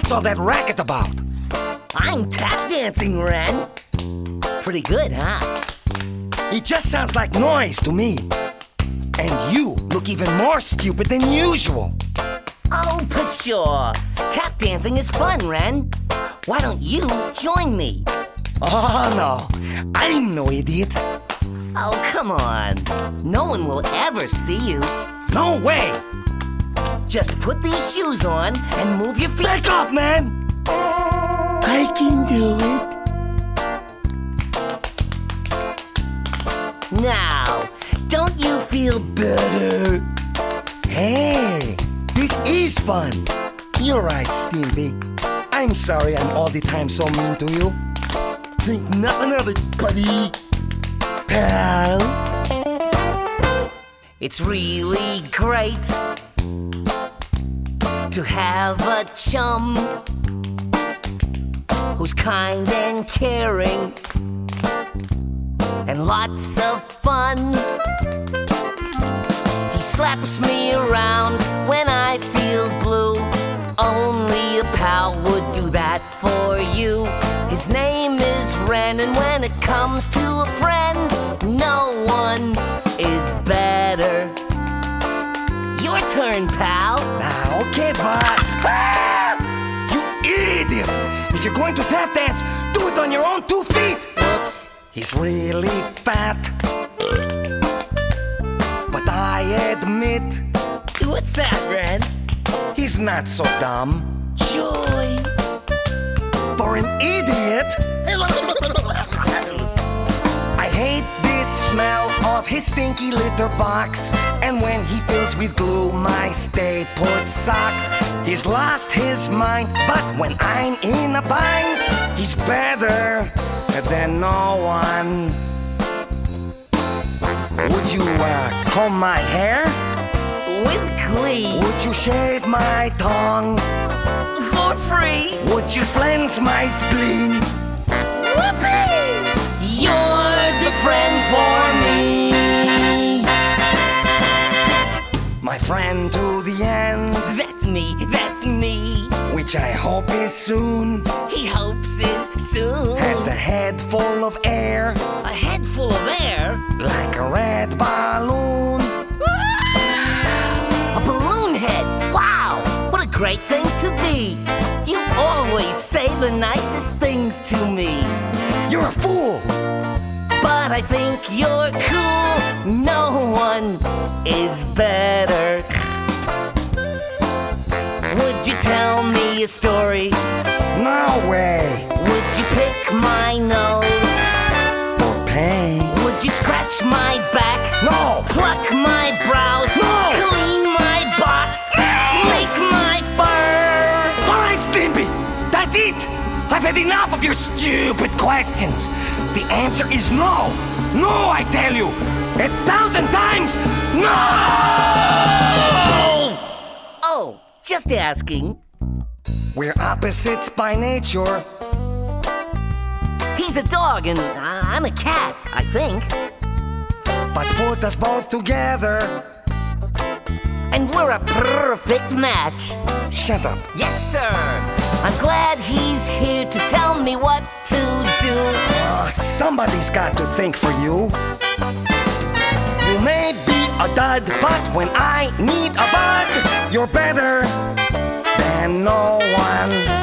What's all that racket about? I'm tap dancing, Ren. Pretty good, huh? It just sounds like noise to me. And you look even more stupid than usual. Oh, for sure. Tap dancing is fun, Ren. Why don't you join me? Oh, no. I'm no idiot. Oh, come on. No one will ever see you. No way. Just put these shoes on and move your feet. Back off, man. I can do it. Now, don't you feel better? Hey, this is fun. You're right, Stimpy. I'm sorry I'm all the time so mean to you. Think nothing of it, buddy. Pal. It's really great to have a chum who's kind and caring and lots of fun. He slaps me around when I feel blue. Only a pal would do that for you. His name is Ren, and when it comes to a friend, no one is better. Your turn, pal. Now, okay, but... Ah! You idiot! If you're going to tap dance, do it on your own 2 feet! Oops. He's really fat. But I admit... What's that, Ren? He's not so dumb. Joy. For an idiot... I hate this smell of his stinky litter box. And when he fills with glue my stay put socks. He's lost his mind, but when I'm in a bind, he's better than no one. Would you comb my hair? With glee. Would you shave my tongue? For free. Would you cleanse my spleen? Whoopee! You're the friend for me. My friend to the end. That's me, that's me. Which I hope is soon. He hopes is soon. Has a head full of air. A head full of air? Like a red balloon. A balloon head? Wow! What a great thing to be. You always say the nicest things to me. You're a fool. But I think you're cool. No one is better. Would you tell me a story? No way. Would you pick my nose? For pain. Would you scratch my back? No. Pluck my brows? No. Clean my box? Lick my fur? All right, Stimpy. That's it. I've had enough of your stupid questions. The answer is no. No, I tell you. 1,000 times no! Oh, just asking. We're opposites by nature. He's a dog and I'm a cat, I think. But put us both together. And we're a perfect match. Shut up. Yes, sir. I'm glad he's here to tell me what to do. Somebody's got to think for you. You may be a dud, but when I need a bud, you're better than no one.